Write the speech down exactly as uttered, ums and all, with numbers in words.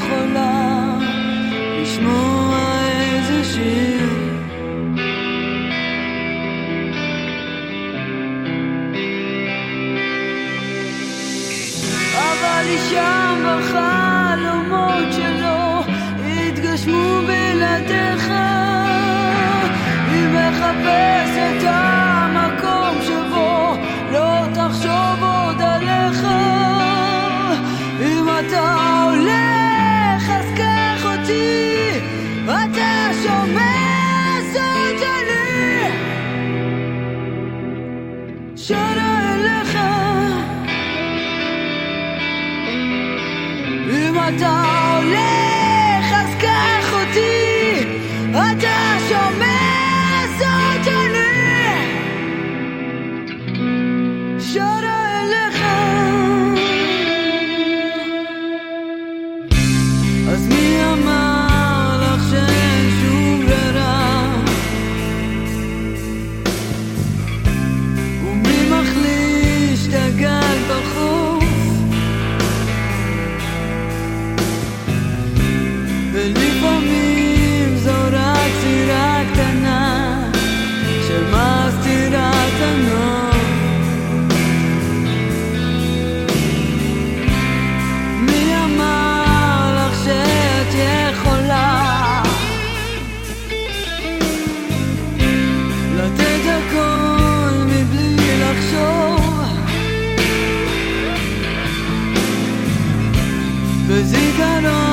יכולה לשמוע איזה שיר, אבל היא שם בחלומות שלו התגשמו בלעדיך. היא מחפשת את המקום שבו לא תחשוב עוד עליך. אם אתה הולך אז קח אותי, אתה שומע זאת שלי שרה אליך. אם אתה הולך אז קח אותי, אתה שומע זאת שלי שרה אליך. אז מי אמר לך שאין שום ברירה? ומי מחליש את הגל בחוף? ולפעמים זו רק סירה קטנה שמסתירה את הנוף. מי אמר לך שאת יכולה לתת הכל מבלי לחשוב? בזיכרון